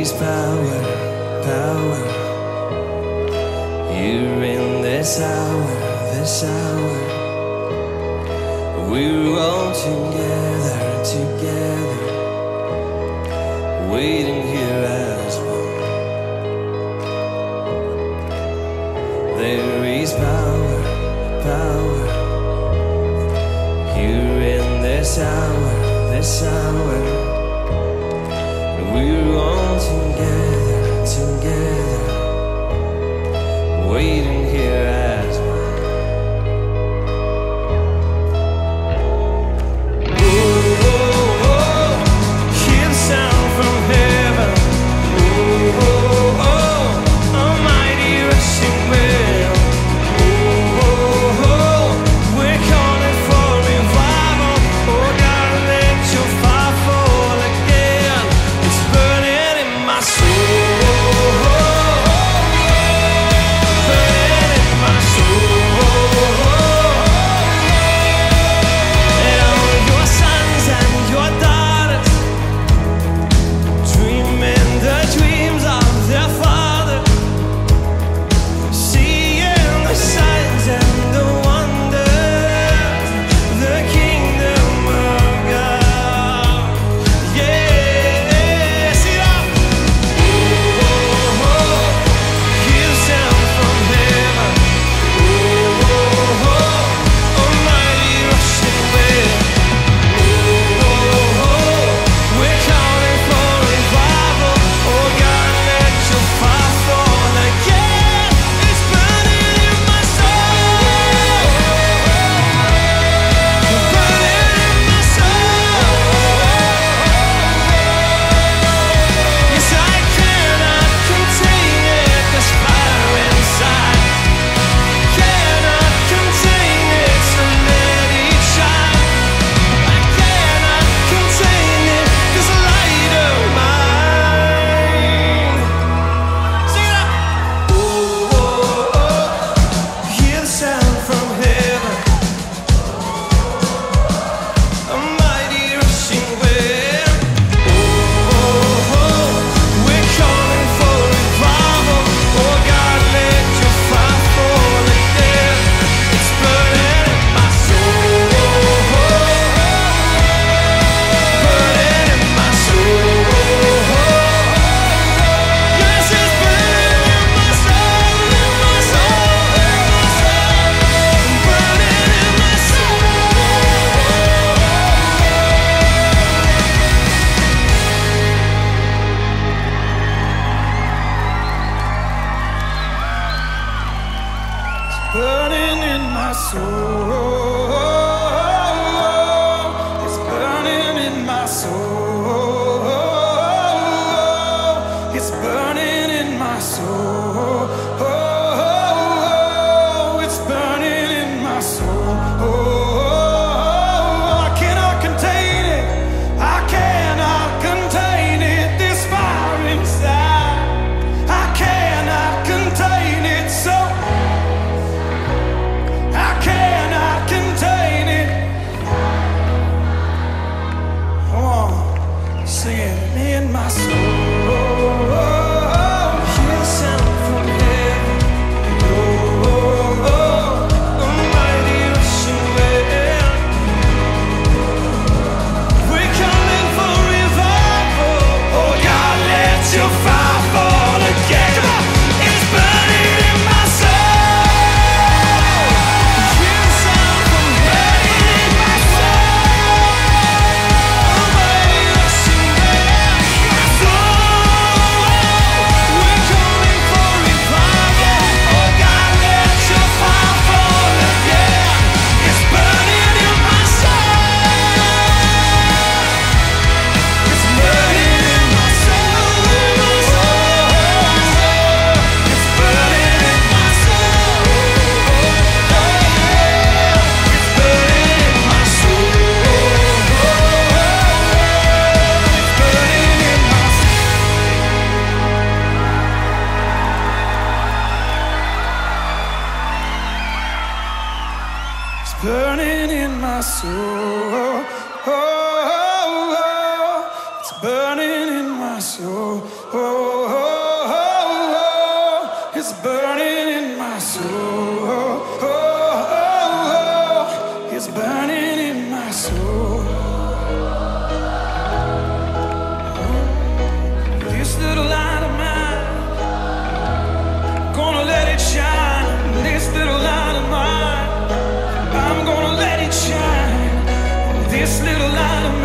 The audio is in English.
is power, power. Here in this hour, this hour. We're all together, together, waiting here as one. There is power, power. Here in this hour, this hour. We're all together, together, waiting here as one. Burning in my soul. It's burning in my soul. It's burning in my soul. It's burning in my soul. I cannot contain it. I cannot contain it. This fire inside. I cannot contain it. So I cannot contain it. Come on, sing it in my soul. Hear the sound from heaven. A mighty rushing wind. We're coming for revival. Oh God, let your fire fall again. Come on, it's burning in my soul. Hear the sound from heaven in my soul. A mighty rushing wind. My soul. We're coming for revival. Oh God, let your fire fall again. It's burning in my soul. It's burning in my soul. It's burning in my soul. It's burning in my soul. It's burning in my soul. It's burning in my soul. It's burning in my soul. It's burning in my soul. It's burning in my soul. This little light of mine, gonna let it shine. This little light of mine, I'm gonna let it shine. This little light of